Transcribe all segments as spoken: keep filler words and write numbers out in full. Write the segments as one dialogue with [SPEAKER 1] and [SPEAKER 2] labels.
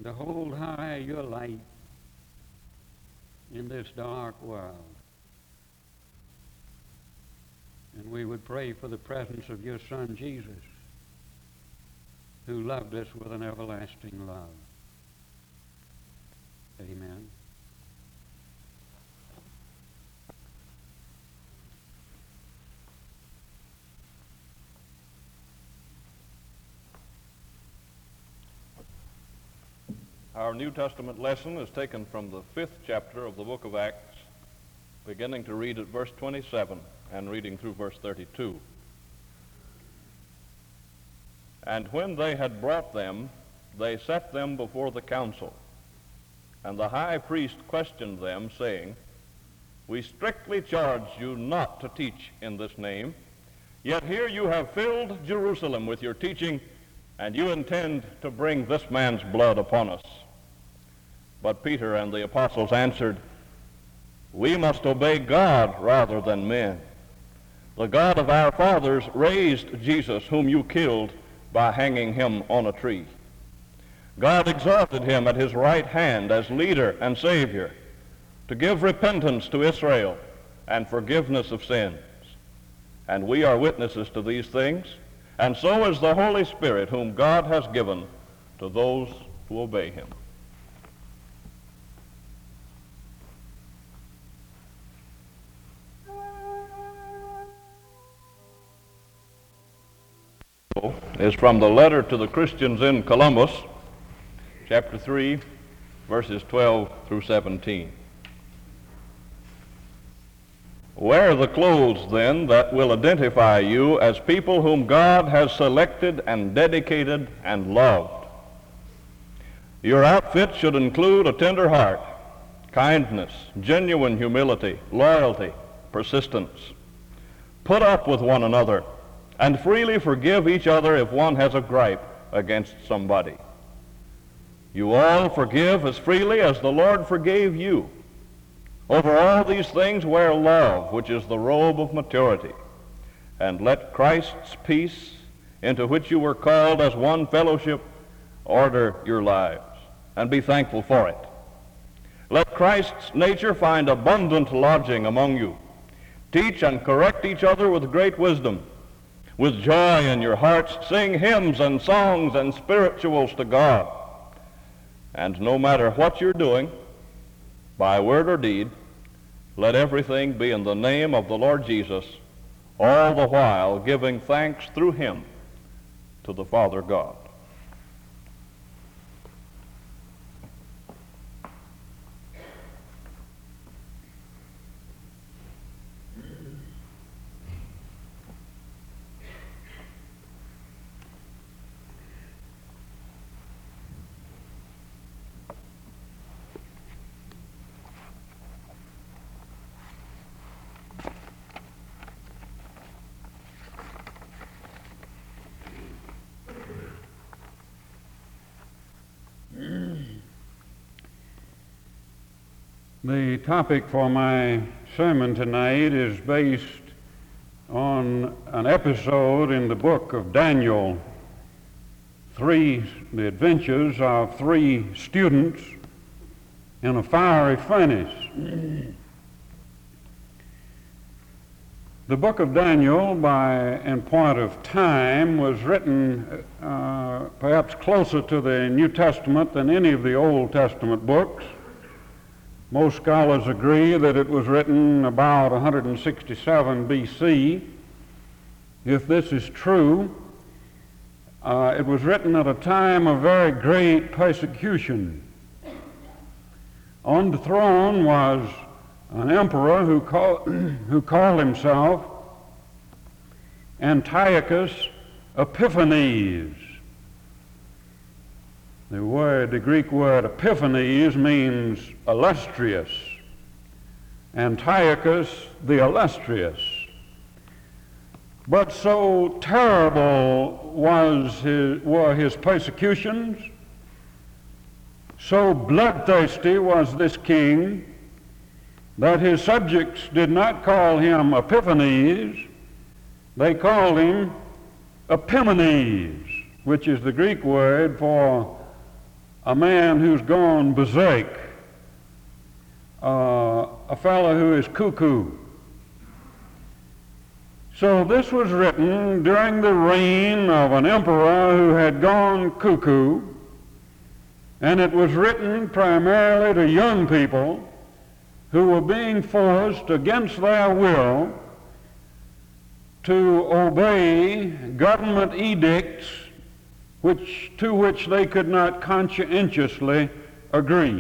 [SPEAKER 1] to hold high your light in this dark world. And we would pray for the presence of your Son, Jesus, who loved us with an everlasting love. Amen.
[SPEAKER 2] Our New Testament lesson is taken from the fifth chapter of the book of Acts, beginning to read at verse twenty-seven and reading through verse thirty-two. And when they had brought them, they set them before the council. And the high priest questioned them, saying, We strictly charge you not to teach in this name, yet here you have filled Jerusalem with your teaching, and you intend to bring this man's blood upon us. But Peter and the apostles answered, We must obey God rather than men. The God of our fathers raised Jesus, whom you killed by hanging him on a tree. God exalted him at his right hand as leader and Savior, to give repentance to Israel and forgiveness of sins. And we are witnesses to these things, and so is the Holy Spirit, whom God has given to those who obey him. Is from the letter to the Christians in Columbus, chapter three, verses twelve through seventeen. Wear the clothes, then, that will identify you as people whom God has selected and dedicated and loved. Your outfit should include a tender heart, kindness, genuine humility, loyalty, persistence. Put up with one another, and freely forgive each other if one has a gripe against somebody. You all forgive as freely as the Lord forgave you. Over all these things wear love, which is the robe of maturity. And let Christ's peace, into which you were called as one fellowship, order your lives, and be thankful for it. Let Christ's nature find abundant lodging among you. Teach and correct each other with great wisdom. With joy in your hearts, sing hymns and songs and spirituals to God. And no matter what you're doing, by word or deed, let everything be in the name of the Lord Jesus, all the while giving thanks through him to the Father God.
[SPEAKER 1] The topic for my sermon tonight is based on an episode in the book of Daniel, three, the adventures of three students in a fiery furnace. The book of Daniel, by in point of time, was written uh, perhaps closer to the New Testament than any of the Old Testament books. Most scholars agree that it was written about one hundred sixty-seven B C. If this is true, uh, it was written at a time of very great persecution. On the throne was an emperor who, call, who called himself Antiochus Epiphanes. The word, the Greek word Epiphanes means illustrious. Antiochus the illustrious. But so terrible was his, were his persecutions, so bloodthirsty was this king, that his subjects did not call him Epiphanes, they called him Epimanes, which is the Greek word for a man who's gone berserk, uh, a fellow who is cuckoo. So this was written during the reign of an emperor who had gone cuckoo, and it was written primarily to young people who were being forced against their will to obey government edicts which, to which they could not conscientiously agree.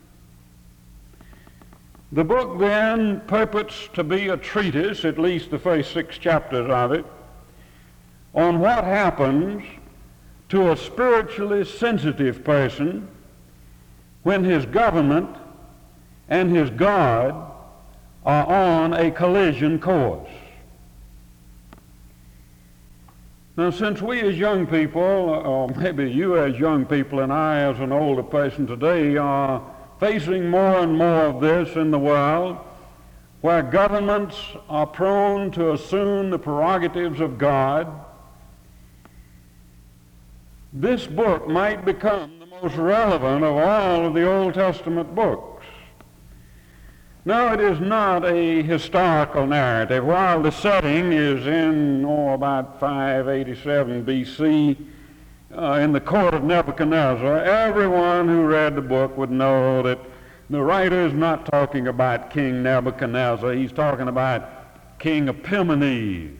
[SPEAKER 1] The book then purports to be a treatise, at least the first six chapters of it, on what happens to a spiritually sensitive person when his government and his God are on a collision course. Now, since we as young people, or maybe you as young people and I as an older person today, are facing more and more of this in the world, where governments are prone to assume the prerogatives of God, this book might become the most relevant of all of the Old Testament books. Now, it is not a historical narrative. While the setting is in, oh, about five eighty-seven B C, uh, in the court of Nebuchadnezzar, everyone who read the book would know that the writer is not talking about King Nebuchadnezzar. He's talking about King Epimanes.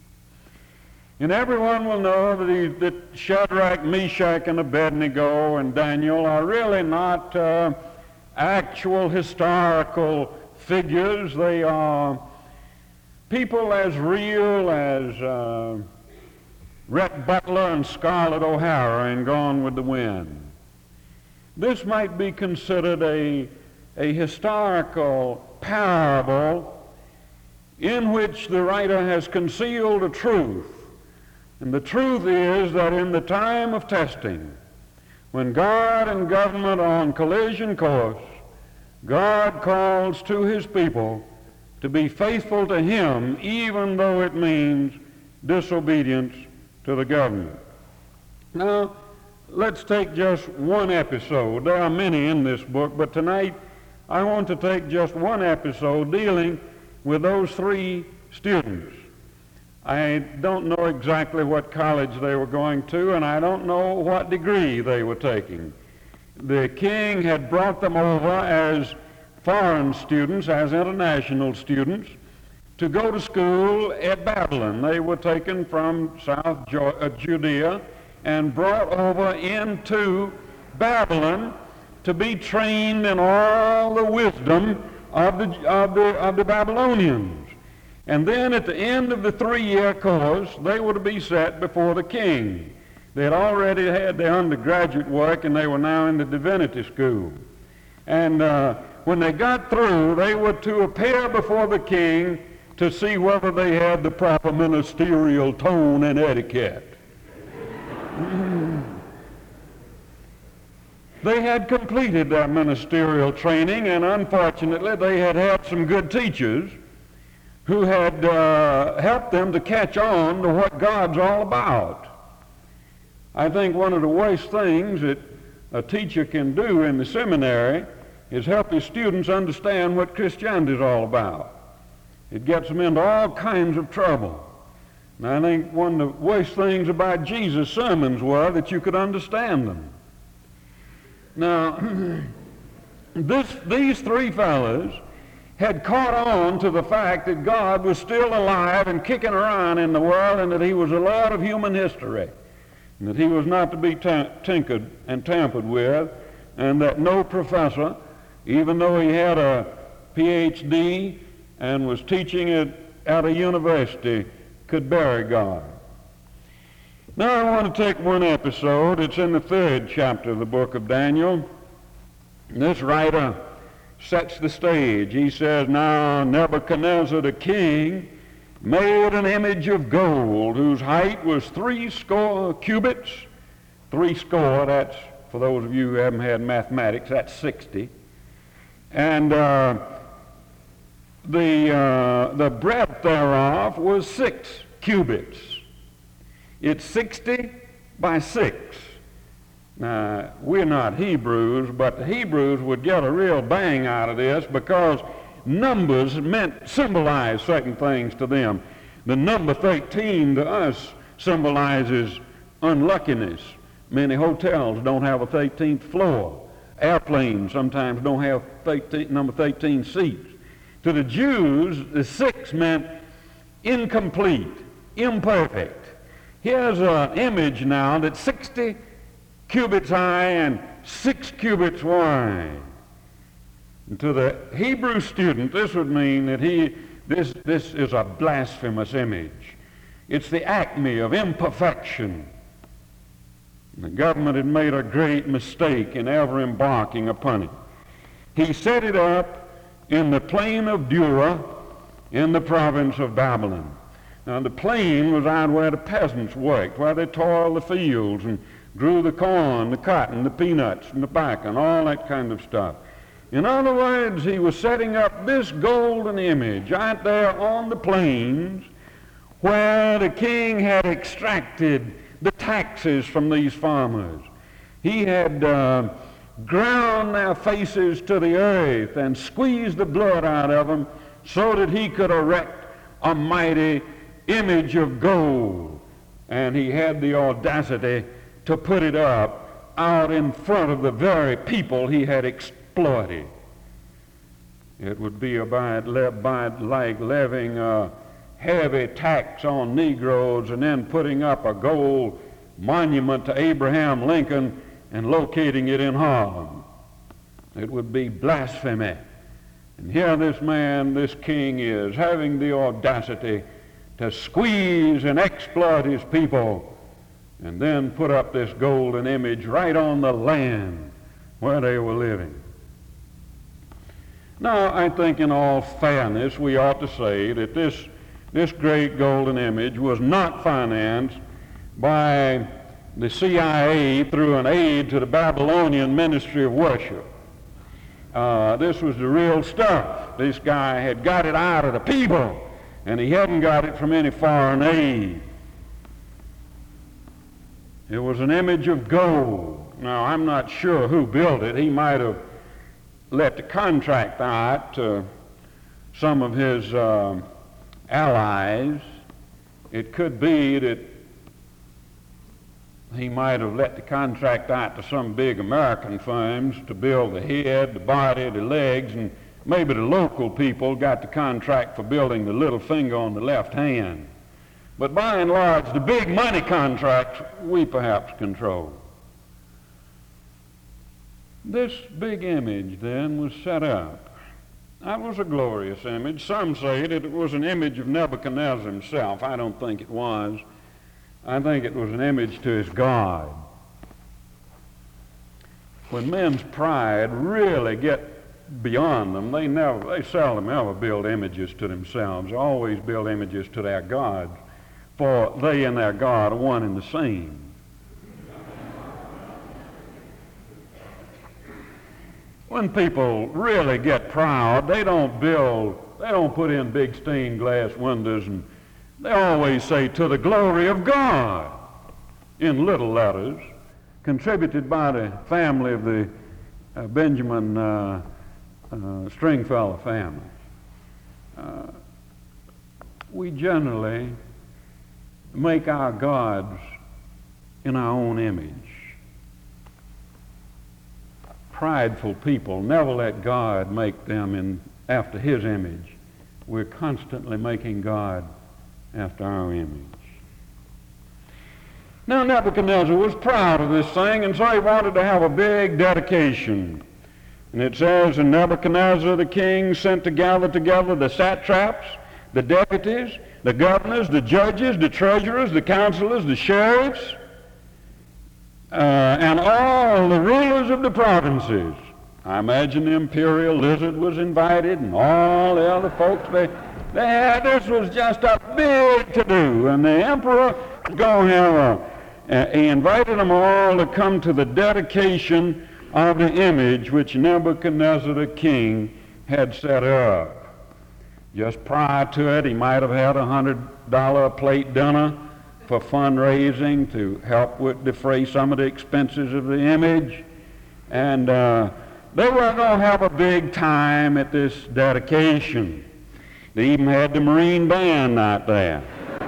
[SPEAKER 1] And everyone will know that, he, that Shadrach, Meshach, and Abednego and Daniel are really not uh, actual historical figures. They are people as real as uh, Rhett Butler and Scarlett O'Hara in Gone with the Wind. This might be considered a, a historical parable in which the writer has concealed a truth. And the truth is that in the time of testing, when God and government are on collision course, God calls to his people to be faithful to him, even though it means disobedience to the government. Now, let's take just one episode. There are many in this book, but tonight I want to take just one episode dealing with those three students. I don't know exactly what college they were going to, and I don't know what degree they were taking. The king had brought them over as foreign students, as international students, to go to school at Babylon. They were taken from South Judea and brought over into Babylon to be trained in all the wisdom of the, of the, of the Babylonians. And then at the end of the three-year course, they were to be set before the king. They had already had their undergraduate work, and they were now in the divinity school. And uh, when they got through, they were to appear before the king to see whether they had the proper ministerial tone and etiquette. They had completed their ministerial training, and unfortunately, they had had some good teachers who had uh, helped them to catch on to what God's all about. I think one of the worst things that a teacher can do in the seminary is help his students understand what Christianity is all about. It gets them into all kinds of trouble. And I think one of the worst things about Jesus' sermons were that you could understand them. Now, this, these three fellows had caught on to the fact that God was still alive and kicking around in the world, and that he was the Lord of human history, and that he was not to be t- tinkered and tampered with, and that no professor, even though he had a P H D and was teaching at, at a university, could bury God. Now I want to take one episode. It's in the third chapter of the book of Daniel. This writer sets the stage. He says, "Now Nebuchadnezzar the king made an image of gold whose height was three score cubits." Three score, that's, for those of you who haven't had mathematics, that's sixty. And uh, the, uh, the breadth thereof was six cubits. It's sixty by six. Now, we're not Hebrews, but the Hebrews would get a real bang out of this because numbers meant, symbolized certain things to them. The number thirteen to us symbolizes unluckiness. Many hotels don't have a thirteenth floor. Airplanes sometimes don't have thirteen, number thirteen seats. To the Jews, the six meant incomplete, imperfect. Here's an image now that's sixty cubits high and six cubits wide. And to the Hebrew student, this would mean that he, this, this is a blasphemous image. It's the acme of imperfection. The government had made a great mistake in ever embarking upon it. He set it up in the plain of Dura in the province of Babylon. Now the plain was out where the peasants worked, where they toiled the fields and grew the corn, the cotton, the peanuts, and the tobacco, and all that kind of stuff. In other words, he was setting up this golden image out there on the plains where the king had extracted the taxes from these farmers. He had uh, ground their faces to the earth and squeezed the blood out of them so that he could erect a mighty image of gold. And he had the audacity to put it up out in front of the very people he had exploited. It would be about, about like levying a heavy tax on Negroes and then putting up a gold monument to Abraham Lincoln and locating it in Harlem. It would be blasphemy. And here this man, this king is, having the audacity to squeeze and exploit his people and then put up this golden image right on the land where they were living. Now, I think in all fairness, we ought to say that this, this great golden image was not financed by the C I A through an aid to the Babylonian Ministry of Worship. Uh, this was the real stuff. This guy had got it out of the people, and he hadn't got it from any foreign aid. It was an image of gold. Now, I'm not sure who built it. He might have let the contract out to some of his uh, allies. It could be that he might have let the contract out to some big American firms to build the head, the body, the legs, and maybe the local people got the contract for building the little finger on the left hand. But by and large, the big money contracts we perhaps control. This big image then was set up. That was a glorious image. Some say that it was an image of Nebuchadnezzar himself. I don't think it was. I think it was an image to his God. When men's pride really get beyond them, they never, they seldom ever build images to themselves. They always build images to their gods, for they and their God are one and the same. When people really get proud, they don't build, they don't put in big stained glass windows, and they always say, "to the glory of God," in little letters, contributed by the family of the uh, Benjamin uh, uh, Stringfellow family. Uh, we generally make our gods in our own image. Prideful people never let God make them in after his image. We're constantly making God after our image. Now Nebuchadnezzar was proud of this thing, and so he wanted to have a big dedication. And it says, "And Nebuchadnezzar the king sent to gather together the satraps, the deputies, the governors, the judges, the treasurers, the counselors, the sheriffs, uh, and all the rulers of the provinces." I imagine the imperial lizard was invited, and all the other folks. They, they had, this was just a big to-do, and the emperor was going to have a, uh, he invited them all to come to the dedication of the image which Nebuchadnezzar the king had set up. Just prior to it, he might have had a hundred dollar a plate dinner for fundraising to help with defray some of the expenses of the image. And uh, they were going to have a big time at this dedication. They even had the Marine Band out there.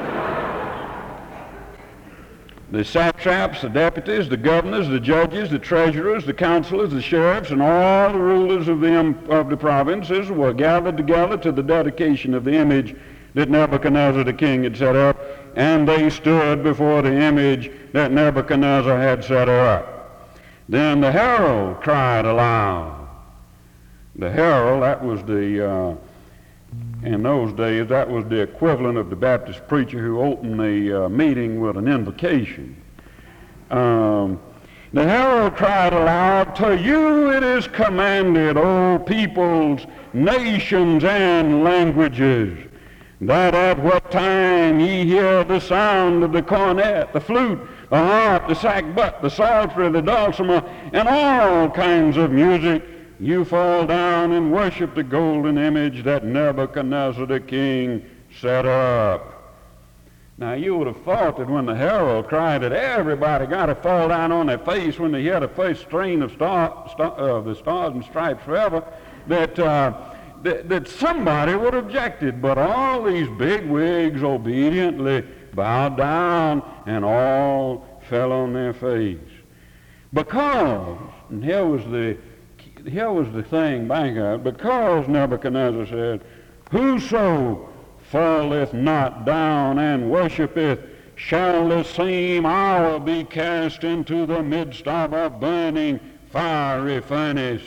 [SPEAKER 1] The satraps, the deputies, the governors, the judges, the treasurers, the counselors, the sheriffs, and all the rulers of the, of the provinces were gathered together to the dedication of the image that Nebuchadnezzar the king had set up, and they stood before the image that Nebuchadnezzar had set up. Then the herald cried aloud. The herald, that was the, uh, in those days, that was the equivalent of the Baptist preacher who opened the uh, meeting with an invocation. Um, the herald cried aloud, "To you it is commanded, O peoples, nations, and languages, that at what time ye hear the sound of the cornet, the flute, the harp, the sackbut, the psaltery, the dulcimer, and all kinds of music, you fall down and worship the golden image that Nebuchadnezzar the king set up." Now you would have thought that when the herald cried that everybody got to fall down on their face when they hear the first strain of star, star, uh, the Stars and Stripes Forever, that, uh, that, that somebody would have objected. But all these big wigs obediently bowed down and all fell on their face. Because, and here was the Here was the thing back up, because Nebuchadnezzar said, "Whoso falleth not down and worshipeth shall the same hour be cast into the midst of a burning fiery furnace."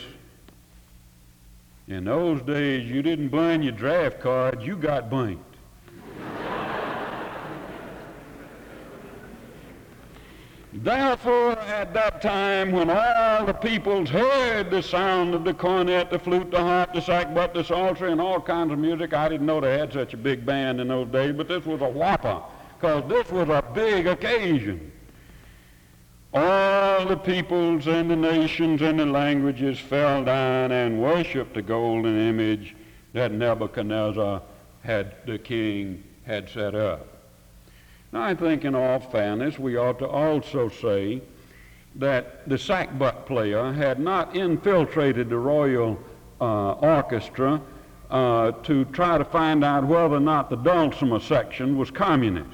[SPEAKER 1] In those days, you didn't burn your draft cards, you got burnt. Therefore, at that time, when all the peoples heard the sound of the cornet, the flute, the harp, the sackbut, the psaltery, and all kinds of music — I didn't know they had such a big band in those days, but this was a whopper, because this was a big occasion — all the peoples and the nations and the languages fell down and worshiped the golden image that Nebuchadnezzar had, the king, had set up. Now, I think in all fairness, we ought to also say that the sackbut player had not infiltrated the royal uh, orchestra uh, to try to find out whether or not the dulcimer section was communist.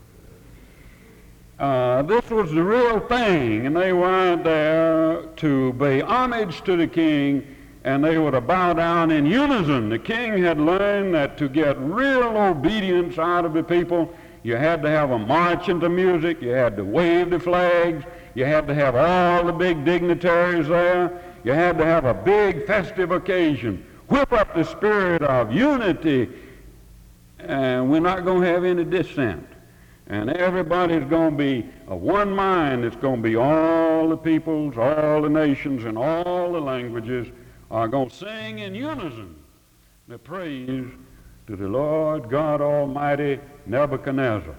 [SPEAKER 1] Uh, this was the real thing, and they weren't there to pay homage to the king, and they were to bow down in unison. The king had learned that to get real obedience out of the people, you had to have a march into music, you had to wave the flags, you had to have all the big dignitaries there, you had to have a big festive occasion, whip up the spirit of unity, and we're not going to have any dissent. And everybody's going to be of one mind. It's going to be all the peoples, all the nations, and all the languages are going to sing in unison the praise to the Lord God Almighty, Nebuchadnezzar.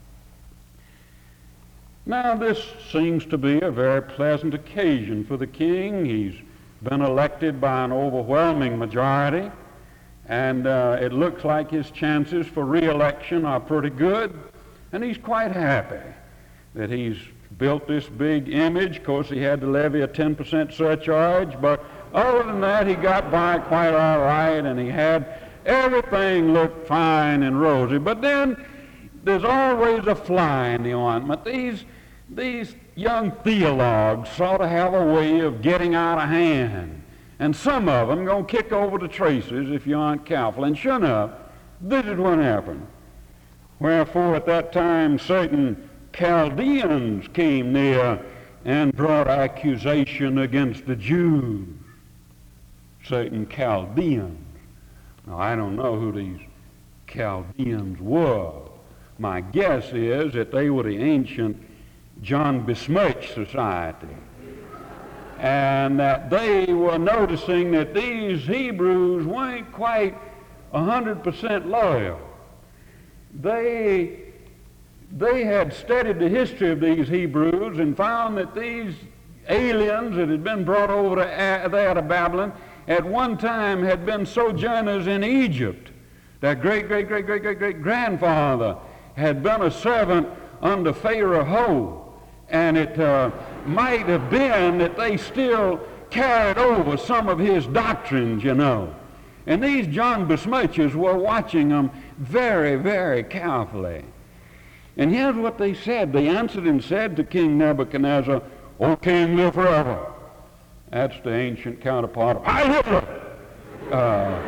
[SPEAKER 1] Now, this seems to be a very pleasant occasion for the king. He's been elected by an overwhelming majority, and uh, it looks like his chances for re-election are pretty good, and he's quite happy that he's built this big image. Of course, he had to levy a ten percent surcharge, but other than that, he got by quite all right, and he had everything looked fine and rosy. But then there's always a fly in the ointment. These, these young theologues sort of have a way of getting out of hand. And some of them going to kick over the traces if you aren't careful. And sure enough, this is what happened. Wherefore at that time certain Chaldeans came near and brought accusation against the Jews. Certain Chaldeans. Now, I don't know who these Chaldeans were. My guess is that they were the ancient John Besmirch Society, and that they were noticing that these Hebrews weren't quite one hundred percent loyal. They, they had studied the history of these Hebrews and found that these aliens that had been brought over to, there to Babylon at one time had been sojourners in Egypt. Their great, great, great, great, great, great grandfather had been a servant under Pharaoh, and it uh, might have been that they still carried over some of his doctrines, you know. And these John besmirchers were watching them very, very carefully. And here's what they said. They answered and said to King Nebuchadnezzar, "O king, live forever." That's the ancient counterpart of Heil Hitler. Uh,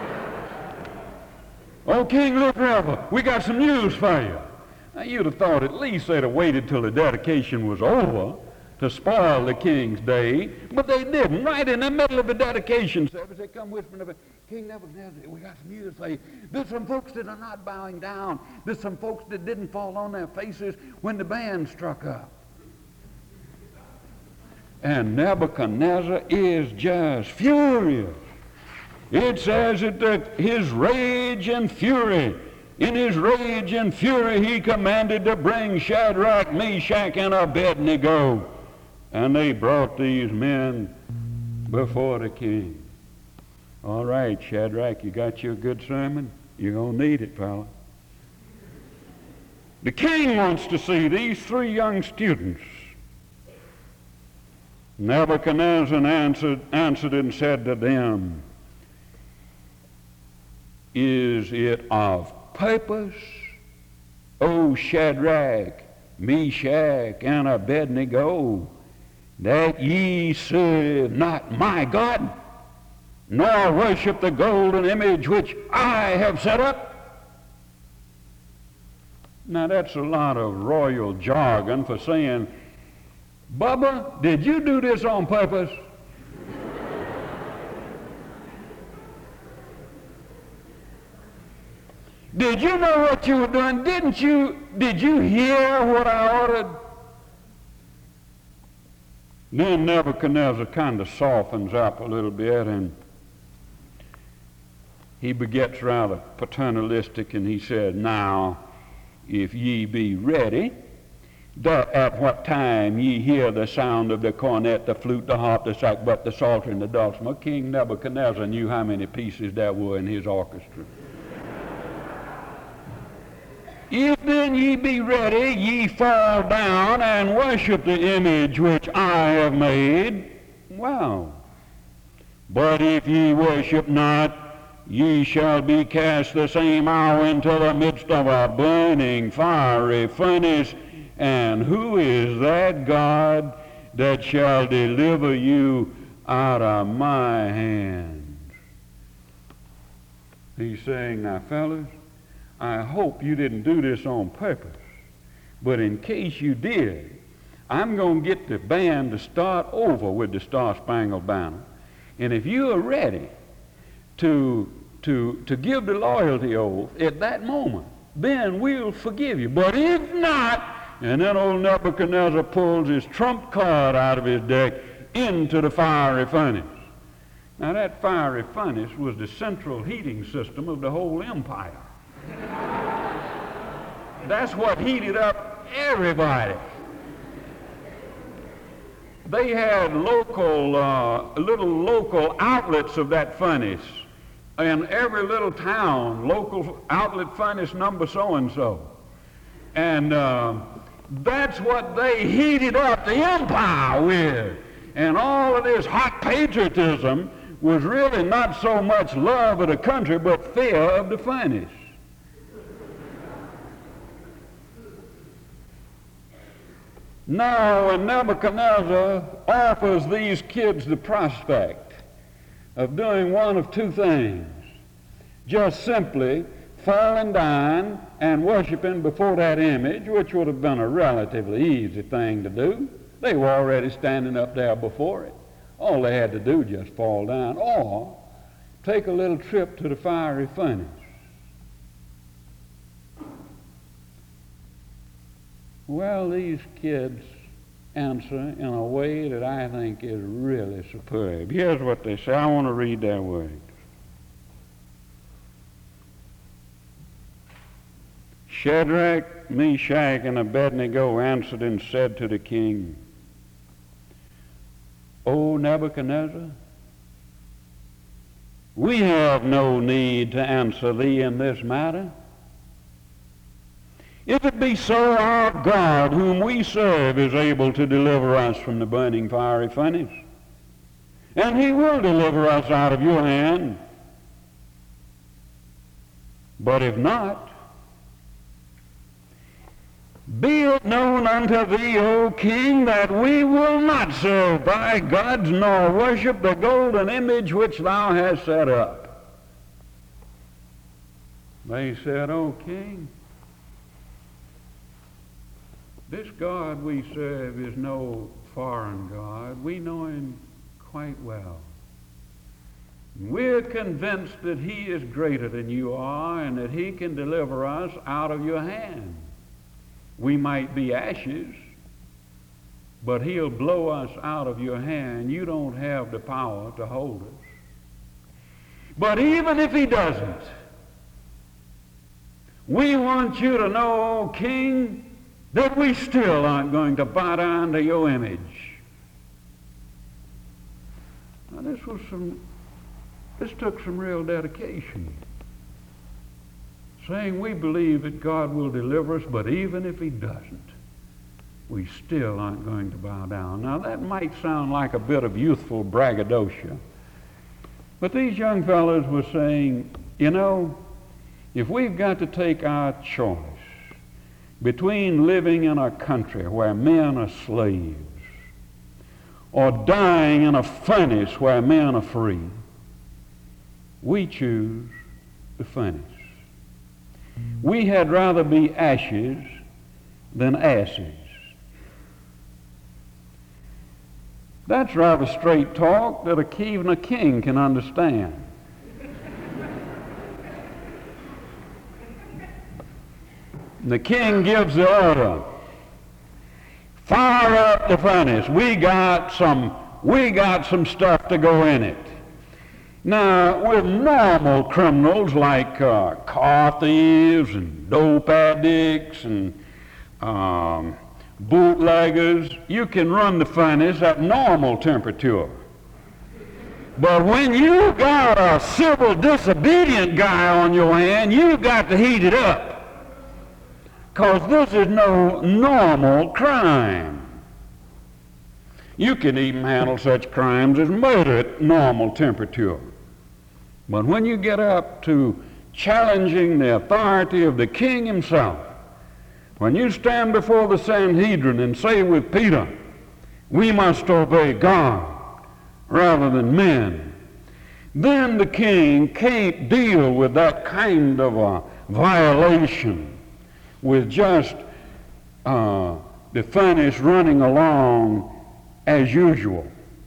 [SPEAKER 1] "O king, live forever. We got some news for you." Now, you'd have thought at least they'd have waited till the dedication was over to spoil the king's day, but they didn't. Right in the middle of the dedication service, they come whispering to King Nebuchadnezzar, "We got some news for you. There's some folks that are not bowing down. There's some folks that didn't fall on their faces when the band struck up." And Nebuchadnezzar is just furious. It says that the, his rage and fury, in his rage and fury, he commanded to bring Shadrach, Meshach, and Abednego. And they brought these men before the king. All right, Shadrach, you got you a good sermon? You're going to need it, fella. The king wants to see these three young students. Nebuchadnezzar answered, answered and said to them, "Is it of purpose, O Shadrach, Meshach, and Abednego, that ye serve not my God, nor worship the golden image which I have set up?" Now that's a lot of royal jargon for saying, "Bubba, did you do this on purpose?" Did you know what you were doing? Didn't you, did you hear what I ordered? Then Nebuchadnezzar kind of softens up a little bit, and he begets rather paternalistic, and he said, "Now, if ye be ready, that at what time ye hear the sound of the cornet, the flute, the harp, the sackbut, the psaltery, and the dulcimer." King Nebuchadnezzar knew how many pieces there were in his orchestra. "If then ye be ready, ye fall down and worship the image which I have made. Wow. But if ye worship not, ye shall be cast the same hour into the midst of a burning fiery furnace. And who is that God that shall deliver you out of my hands?" He's saying, "Now, fellas, I hope you didn't do this on purpose. But in case you did, I'm going to get the band to start over with the Star Spangled Banner. And if you are ready to, to, to give the loyalty oath at that moment, then we'll forgive you. But if not," and then old Nebuchadnezzar pulls his trump card out of his deck into the fiery furnace. Now that fiery furnace was the central heating system of the whole empire. That's what heated up everybody. They had local, uh, little local outlets of that furnace. In every little town, local outlet furnace number so-and-so. And uh, that's what they heated up the empire with. And all of this hot patriotism was really not so much love of the country, but fear of the furnace. Now, when Nebuchadnezzar offers these kids the prospect of doing one of two things, just simply falling down and worshiping before that image, which would have been a relatively easy thing to do. They were already standing up there before it. All they had to do was just fall down, or take a little trip to the fiery furnace. Well, these kids answer in a way that I think is really superb. Here's what they say. I want to read their words. Shadrach, Meshach, and Abednego answered and said to the king, "O Nebuchadnezzar, we have no need to answer thee in this matter. If it be so, our God, whom we serve, is able to deliver us from the burning fiery furnace. And he will deliver us out of your hand. But if not, be it known unto thee, O king, that we will not serve thy gods, nor worship the golden image which thou hast set up. They said, O king, this God we serve is no foreign God. We know him quite well. We're convinced that he is greater than you are and that he can deliver us out of your hand. We might be ashes, but he'll blow us out of your hand. You don't have the power to hold us. But even if he doesn't, we want you to know, O king, that we still aren't going to bow down to your image. Now this was some, this took some real dedication. Saying we believe that God will deliver us, but even if he doesn't, we still aren't going to bow down. Now that might sound like a bit of youthful braggadocio, but these young fellows were saying, you know, if we've got to take our choice between living in a country where men are slaves or dying in a furnace where men are free, we choose the furnace. We had rather be ashes than asses. That's rather straight talk that a, even a king can understand. The king gives the order, fire up the furnace. We got some, we got some stuff to go in it. Now, with normal criminals like uh, car thieves and dope addicts and um, bootleggers, you can run the furnace at normal temperature. But when you got a civil disobedient guy on your hand, you got to heat it up. Because this is no normal crime. You can even handle such crimes as murder at normal temperature. But when you get up to challenging the authority of the king himself, when you stand before the Sanhedrin and say with Peter, we must obey God rather than men, then the king can't deal with that kind of a violation with just uh, the furnace running along as usual.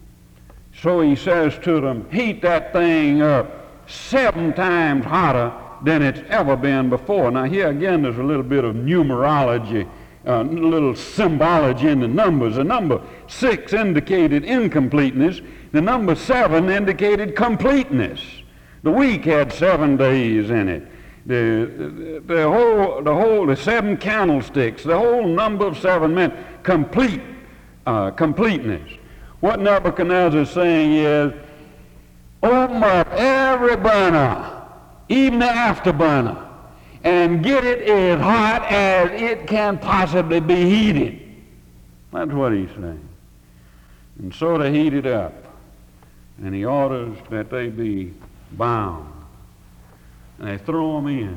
[SPEAKER 1] So he says to them, heat that thing up seven times hotter than it's ever been before. Now here again there's a little bit of numerology, uh, a little symbology in the numbers. The number six indicated incompleteness. The number seven indicated completeness. The week had seven days in it. The, the, the whole, the whole, the seven candlesticks, the whole number of seven meant complete, uh, completeness. What Nebuchadnezzar is saying is, open up every burner, even the afterburner, and get it as hot as it can possibly be heated. That's what he's saying. And so they heat it up, and he orders that they be bound. And they throw them in.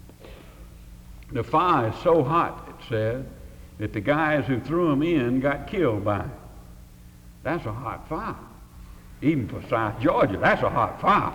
[SPEAKER 1] The fire is so hot, it said, that the guys who threw them in got killed by it. That's a hot fire. Even for South Georgia, that's a hot fire.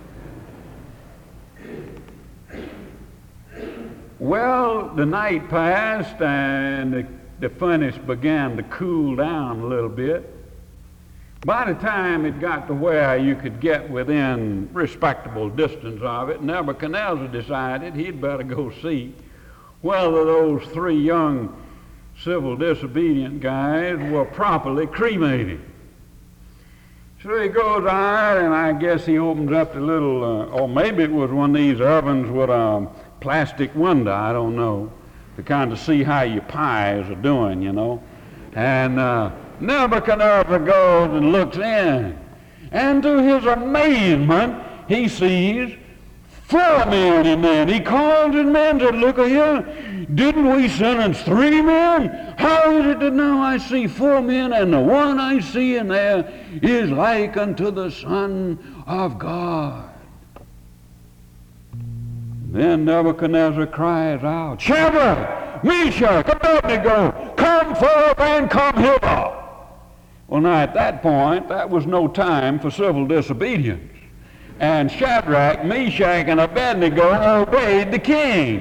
[SPEAKER 1] Well, the night passed and the, the furnace began to cool down a little bit. By the time it got to where you could get within respectable distance of it, Nebuchadnezzar decided he'd better go see whether those three young civil disobedient guys were properly cremated. So he goes out, and I guess he opens up the little, uh, or maybe it was one of these ovens with a plastic window, I don't know, to kind of see how your pies are doing, you know. And uh, Nebuchadnezzar goes and looks in, and to his amazement, he sees four men in there. He calls his men and said, look at here, Didn't we sentence three men? How is it that now I see four men, and the one I see in there is like unto the Son of God? Then Nebuchadnezzar cries out, Shadrach, Meshach, Abednego, come forth and come hither. Well, now at that point, that was no time for civil disobedience. And Shadrach, Meshach, and Abednego obeyed the king.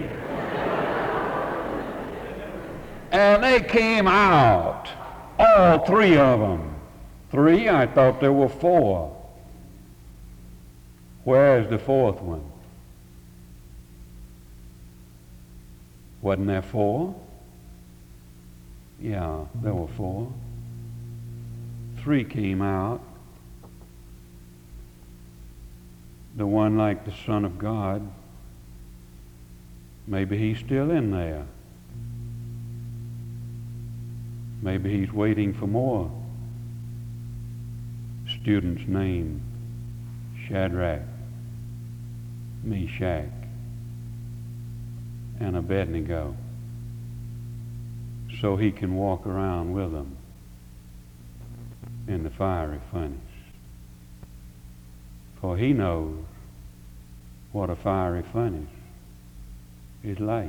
[SPEAKER 1] And they came out, all three of them. Three? I thought there were four. Where's the fourth one? Wasn't there four? Yeah, there were four. Three came out. The one like the Son of God, maybe he's still in there. Maybe he's waiting for more students named Shadrach, Meshach, and Abednego, so he can walk around with them in the fiery furnace. For he knows what a fiery furnace is like.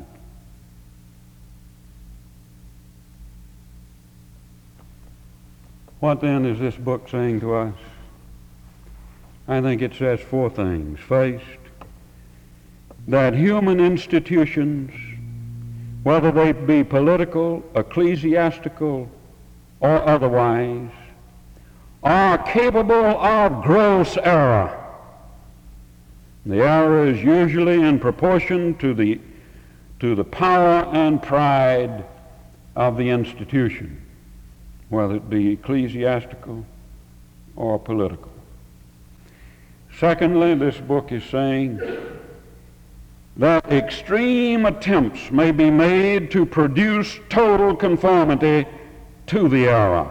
[SPEAKER 1] What then is this book saying to us? I think it says four things. First, that human institutions, whether they be political, ecclesiastical, or otherwise, are capable of gross error. The error is usually in proportion to the, to the power and pride of the institution, whether it be ecclesiastical or political. Secondly, this book is saying that extreme attempts may be made to produce total conformity to the error.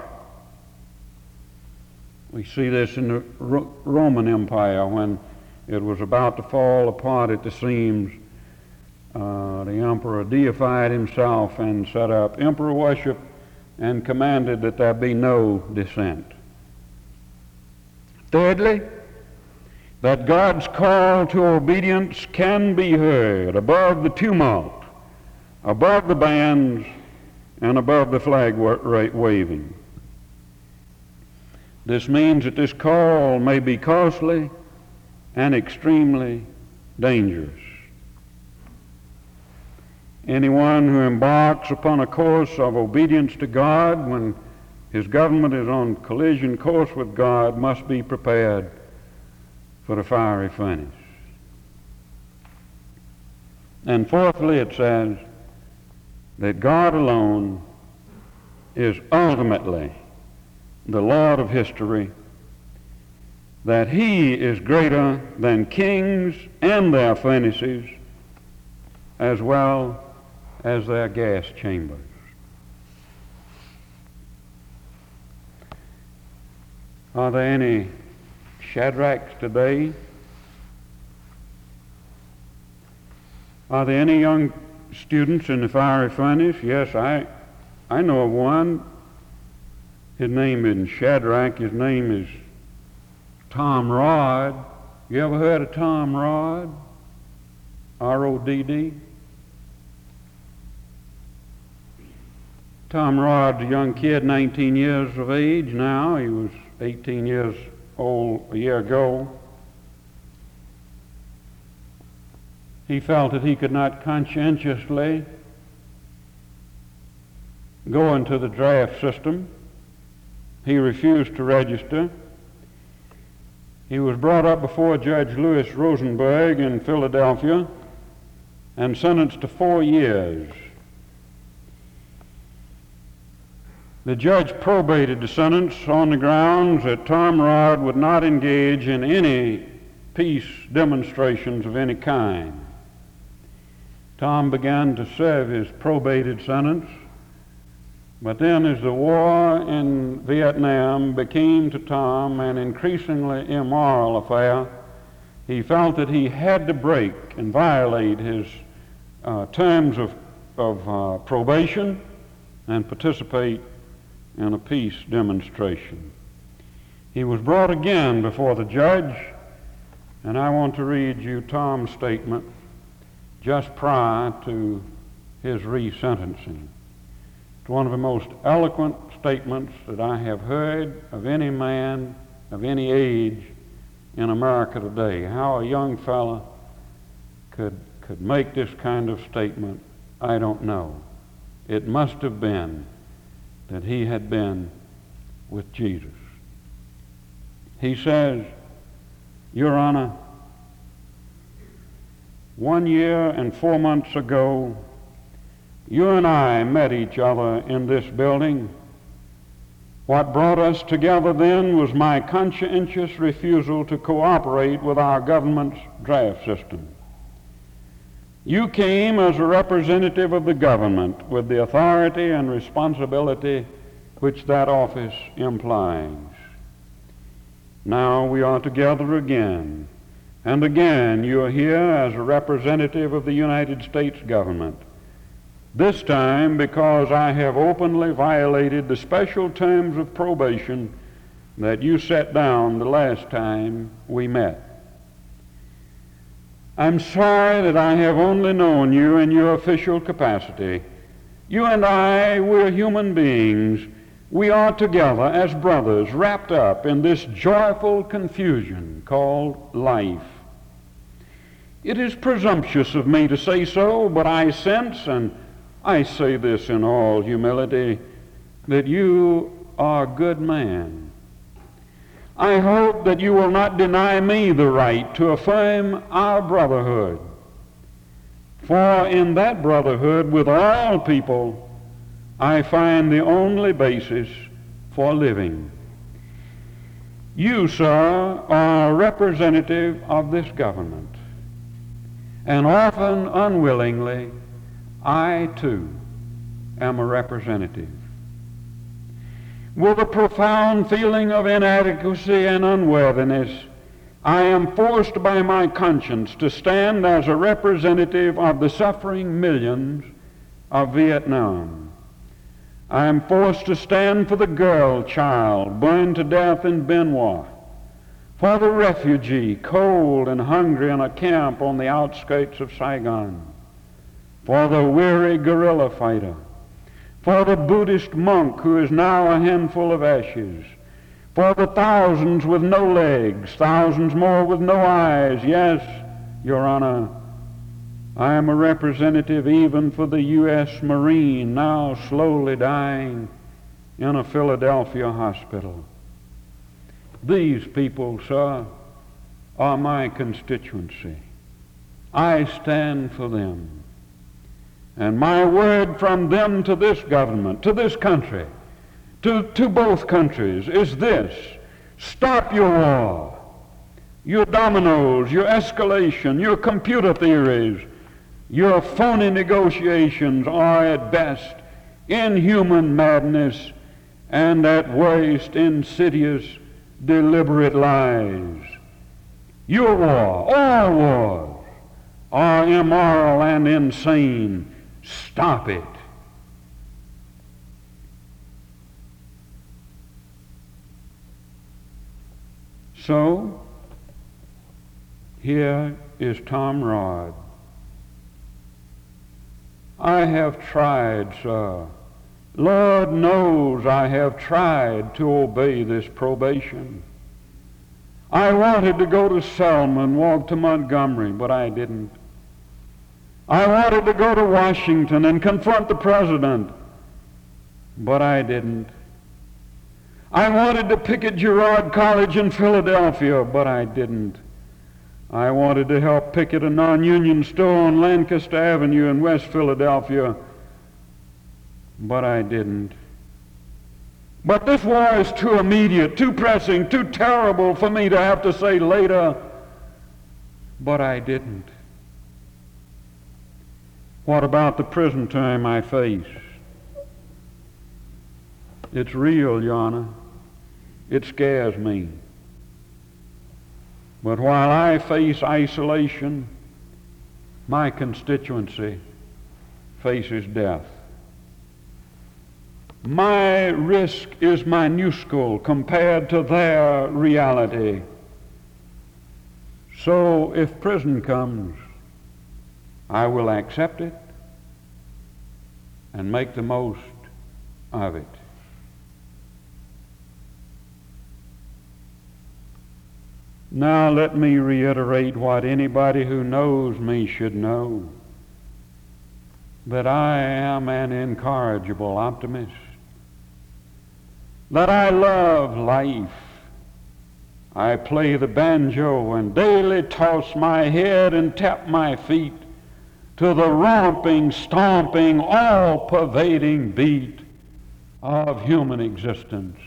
[SPEAKER 1] We see this in the Ro- Roman Empire when it was about to fall apart at the seams. Uh, the emperor deified himself and set up emperor worship and commanded that there be no dissent. Thirdly, that God's call to obedience can be heard above the tumult, above the bands, and above the flag wa- waving. This means that this call may be costly and extremely dangerous. Anyone who embarks upon a course of obedience to God when his government is on collision course with God must be prepared for the fiery furnace. And fourthly, it says that God alone is ultimately the Lord of history, that he is greater than kings and their furnaces, as well as their gas chambers. Are there any Shadrachs today? Are there any young students in the fiery furnace? Yes, I, I know of one. His name isn't Shadrach. His name is Tom Rodd. You ever heard of Tom Rodd? R O D D? Tom Rodd's a young kid, nineteen years of age now. He was eighteen years old a year ago. He felt that he could not conscientiously go into the draft system. He refused to register. He was brought up before Judge Louis Rosenberg in Philadelphia and sentenced to four years. The judge probated the sentence on the grounds that Tom Rodd would not engage in any peace demonstrations of any kind. Tom began to serve his probated sentence, but then as the war in Vietnam became to Tom an increasingly immoral affair, he felt that he had to break and violate his uh, terms of of uh, probation and participate in a peace demonstration. He was brought again before the judge, and I want to read you Tom's statement just prior to his resentencing. It's one of the most eloquent statements that I have heard of any man of any age in America today. How a young fella could, could make this kind of statement, I don't know. It must have been that he had been with Jesus. He says, Your Honor, one year and four months ago, you and I met each other in this building. What brought us together then was my conscientious refusal to cooperate with our government's draft system. You came as a representative of the government with the authority and responsibility which that office implies. Now we are together again, and again you are here as a representative of the United States government, this time because I have openly violated the special terms of probation that you set down the last time we met. I'm sorry that I have only known you in your official capacity. You and I, we're human beings. We are together as brothers, wrapped up in this joyful confusion called life. It is presumptuous of me to say so, but I sense, and I say this in all humility, that you are a good man. I hope that you will not deny me the right to affirm our brotherhood. For in that brotherhood with all people, I find the only basis for living. You, sir, are a representative of this government, and often unwillingly, I too am a representative. With a profound feeling of inadequacy and unworthiness, I am forced by my conscience to stand as a representative of the suffering millions of Vietnam. I am forced to stand for the girl child burned to death in Bien Hoa, for the refugee cold and hungry in a camp on the outskirts of Saigon, for the weary guerrilla fighter, for the Buddhist monk who is now a handful of ashes, for the thousands with no legs, thousands more with no eyes. Yes, Your Honor, I am a representative even for the U S Marine now slowly dying in a Philadelphia hospital. These people, sir, are my constituency. I stand for them. And my word from them to this government, to this country, to, to both countries is this: stop your war, your dominoes, your escalation, your computer theories. Your phony negotiations are at best inhuman madness and at worst insidious, deliberate lies. Your war, all wars, are immoral and insane. Stop it. So, here is Tom Rod. I have tried, sir. Lord knows I have tried to obey this probation. I wanted to go to Selma and walk to Montgomery, but I didn't. I wanted to go to Washington and confront the president, but I didn't. I wanted to picket Girard College in Philadelphia, but I didn't. I wanted to help picket a non-union store on Lancaster Avenue in West Philadelphia, but I didn't. But this war is too immediate, too pressing, too terrible for me to have to say later, but I didn't. What about the prison term I face? It's real, Your Honor. It scares me. But while I face isolation, my constituency faces death. My risk is minuscule compared to their reality. So if prison comes, I will accept it and make the most of it. Now let me reiterate what anybody who knows me should know, that I am an incorrigible optimist, that I love life. I play the banjo and daily toss my head and tap my feet to the romping, stomping, all-pervading beat of human existence.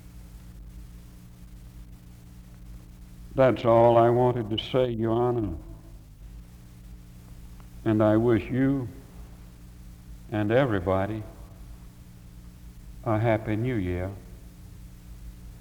[SPEAKER 1] That's all I wanted to say, Your Honor. And I wish you and everybody a Happy New Year.